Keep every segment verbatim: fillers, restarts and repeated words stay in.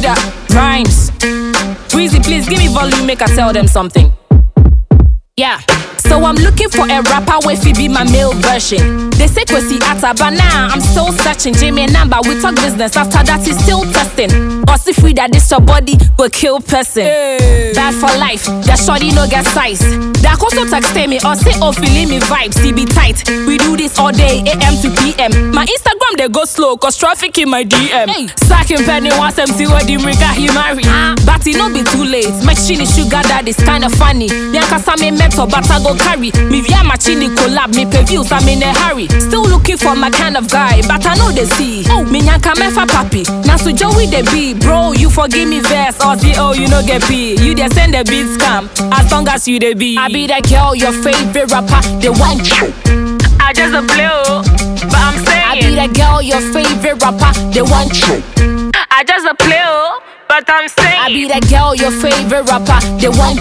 Frida, Rhymes. Breezy, please give me volume, make I tell them something. Yeah, so I'm looking for a rapper with be my male version. They say Kwesi Atta, but now I'm still searching. Jamie number, we talk business. After that, he's still testing. Or see free that this your body will kill person. Hey. Bad for life, that shorty no get size. That also text me or say oh feeling me vibes, he be tight. We do this all day, A M to P M. My Instagram they go slow, cause traffic in my D M. Hey. Sacking penny wants them see what the Rika he marry. Uh, but it no be too late. My chin is sugar daddy's kinda funny. Yanka me mentor, but I go carry. Me via my chini collab, me pay views, I'm in a hurry. Still looking for my kind of guy, but I know they see. Oh, me nyanka mefa papi. Now so Joey they be, bro, you forgive me verse. Or see, oh, you no get P. You they send the beat scam, as long as you they be. I be that girl, your favorite rapper, the one. I just a blue, but I'm saying. I be that girl, your favorite rapper, the one. I just a blue, but I'm saying. I be that girl, your favorite rapper, the one.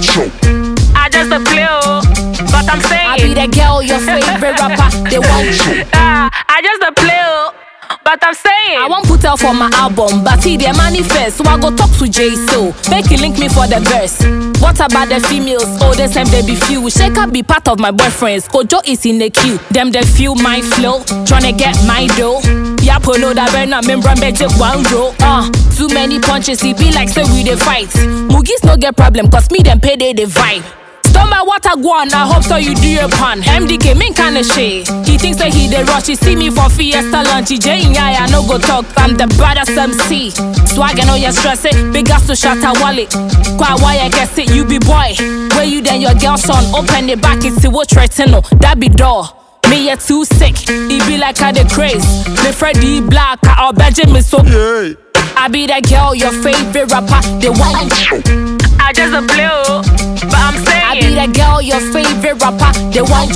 I just a blue, but I'm saying. I be that girl, your favorite rapper, the one. uh, I just a blue, but I'm saying. I won't put out for my album, but he they manifest. So I go talk to J So, make you link me for the verse. What about the females? Oh, they say they be few. Shake up be part of my boyfriends. Kojo is in the queue. Them they feel my flow, tryna get my dough. Yapo know that when I'm in Brambege one row. Uh, too many punches, it be like say we dey fight. Mugis no get problem, cause me them pay they the vibe. Don't matter what I go on, I hope so you do your pan. M D K, mean kinda shit. He thinks that he the rush, he see me for Fiesta lunch. He J and I, I no go talk, I'm the baddest M C. Swag and all your stress it, big ass to shut a wallet. Quite why I guess it, you be boy. Where you then your girl son, open the back, it's what retino, that be door. Me yeah too sick, he be like I the craze. Me Freddy Black, I'll Benjamin so. Yeah. I be that girl, your favorite rapper, the one. I just a blue, but I'm saying. I be that girl, your favorite rapper, the one.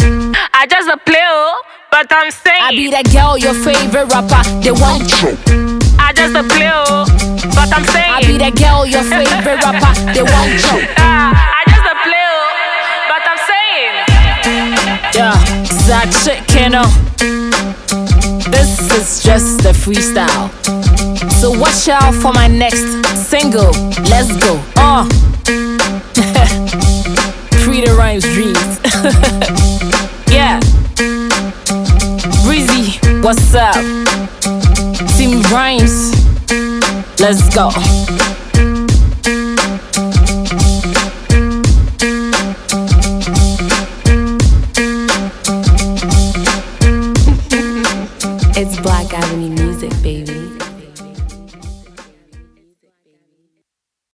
I just a blue, but I'm saying. I be that girl, your favorite rapper, the one. I just a blue, but I'm saying. I be that girl, your favorite rapper, the one. uh, I just a blue, but I'm saying. Yeah, that shit, you know. This is just a freestyle. So watch out for my next single. Let's go. Uh. Frida Rhymes dreams. Yeah. Breezy, what's up? Team Rhymes. Let's go. It's Black Avenue music, baby.